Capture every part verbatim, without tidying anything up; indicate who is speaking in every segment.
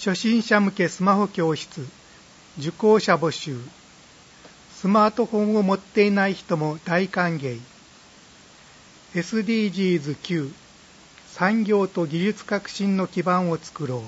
Speaker 1: 初心者向けスマホ教室受講者募集。スマートフォンを持っていない人も大歓迎。 エスディージーズきゅう 産業と技術革新の基盤を作ろう。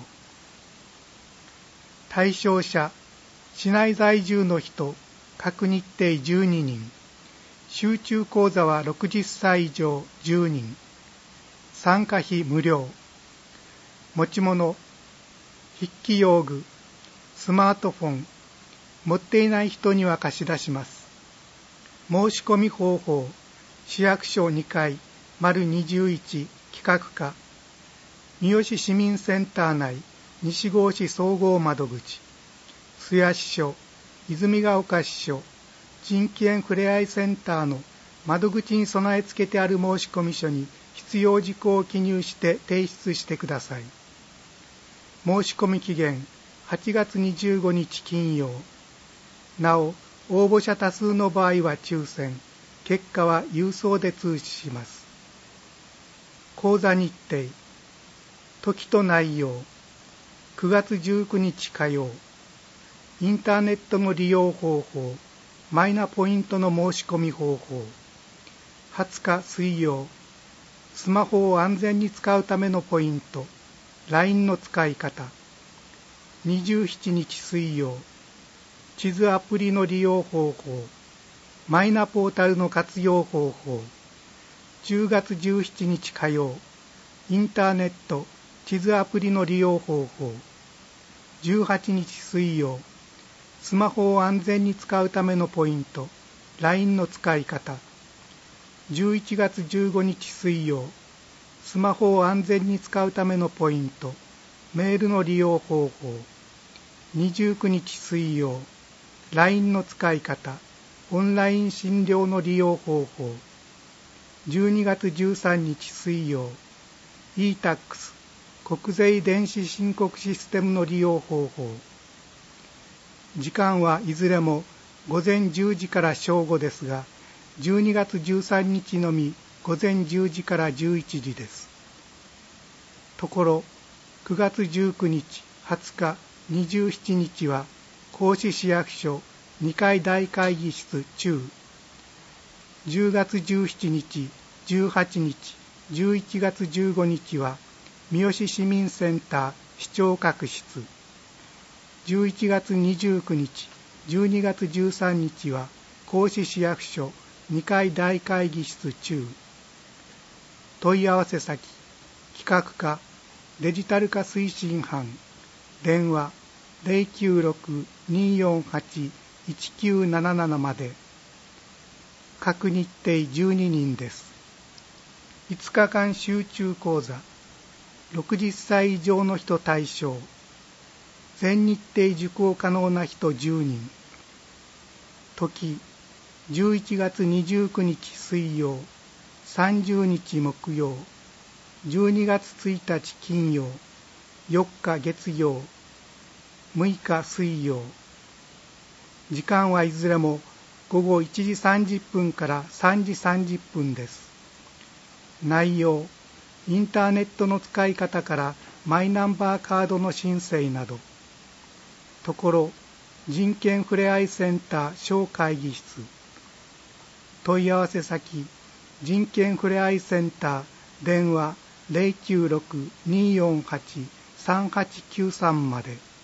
Speaker 1: 対象者市内在住の人各日程じゅうににん、集中講座はろくじゅっさい以上じゅうにん、参加費無料。持ち物筆記用具、スマートフォン、持っていない人には貸し出します。申し込み方法、市役所にかい丸にじゅういち企画課、三好市民センター内西郷市総合窓口、津屋支所、泉ヶ丘支所、人気園ふれあいセンターの窓口に備え付けてある申込書に必要事項を記入して提出してください。申込期限はちがつにじゅうごにち金曜。なお、応募者多数の場合は抽選、結果は郵送で通知します。講座日程、時と内容、くがつじゅうくにち火曜、インターネットの利用方法、マイナポイントの申し込み方法、はつか水曜、スマホを安全に使うためのポイント、ライン の使い方、にじゅうしちにち水曜、地図アプリの利用方法、マイナポータルの活用方法、じゅうがつじゅうしちにち火曜、インターネット、地図アプリの利用方法、じゅうはちにち水曜、スマホを安全に使うためのポイント、ライン の使い方、じゅういちがつじゅうごにち水曜、スマホを安全に使うためのポイント、メールの利用方法、にじゅうくにち水曜、ライン の使い方、オンライン診療の利用方法、じゅうにがつじゅうさんにち水曜、イータックス 国税電子申告システムの利用方法。時間はいずれも午前じゅうじから正午ですが、じゅうにがつじゅうさんにちのみ午前じゅうじからじゅういちじです。ところ、くがつじゅうくにち、はつか、にじゅうしちにちは、甲子市役所にかい大会議室中、じゅうがつじゅうしちにち、じゅうはちにち、じゅういちがつじゅうごにちは、三好市民センター市長閣室、じゅういちがつにじゅうくにち、じゅうにがつじゅうさんにちは、甲子市役所にかい大会議室中。問い合わせ先、企画課、デジタル化推進班、電話 ゼロきゅうろく にーよんはち いちきゅうなななな まで。各日程じゅうににんです。いつかかん集中講座、ろくじゅっさい以上の人対象、全日程受講可能な人じゅうにん。時、じゅういちがつにじゅうくにち水曜、さんじゅうにち木曜、じゅうにがつついたち金曜、よっか月曜、むいか水曜。時間はいずれもごごいちじさんじゅっぷんからさんじさんじゅっぷんです。内容、インターネットの使い方からマイナンバーカードの申請など。ところ、人権ふれあいセンター小会議室。問い合わせ先、人権ふれあいセンター電話 ゼロきゅうろく にーよんはち さんはちきゅうさん まで。